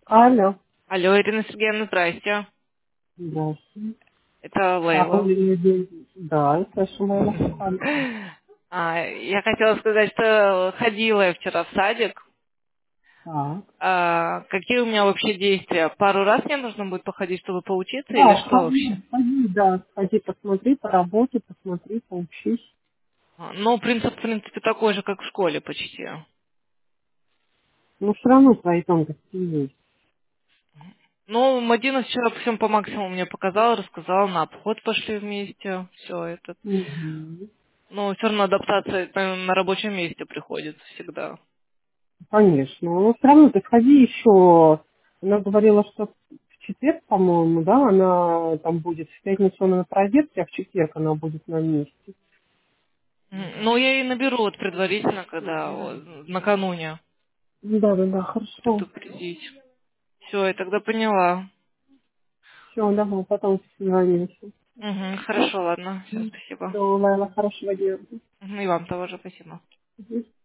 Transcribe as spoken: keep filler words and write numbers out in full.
Алло. Алло, Ирина Сергеевна, здрасте. Здравствуйте. Это А, Лейла. вы- да, это Шумайла Сухан. А, Я хотела сказать, что ходила я вчера в садик. Так. А, Какие у меня вообще действия? Пару раз мне нужно будет походить, чтобы поучиться, или Да, что сходи, вообще? сходи, да, сходи, посмотри по работе, посмотри, поучись. А, Ну, принцип, в принципе, такой же, как в школе почти. Но все равно твои тонкости есть. Ну, Мадина вчера всем по максимуму мне показала, рассказала, на обход пошли вместе, все это. Мгм. Но все равно адаптация наверно, на рабочем месте приходится всегда. Конечно. Но все равно ты сходи еще. Она говорила, что в четверг, по-моему, да, она там будет. В пятницу она на проверке, а в четверг она будет на месте. М, Ну, я ей наберу вот предварительно, когда вот, накануне Да, да, да, хорошо. предупредить. Все, я тогда поняла. Все, давай, потом созвонимся. Угу, хорошо, ладно. Все, спасибо. Все, Лайла, хорошего дня. Мгм, и вам того же спасибо. Мгм.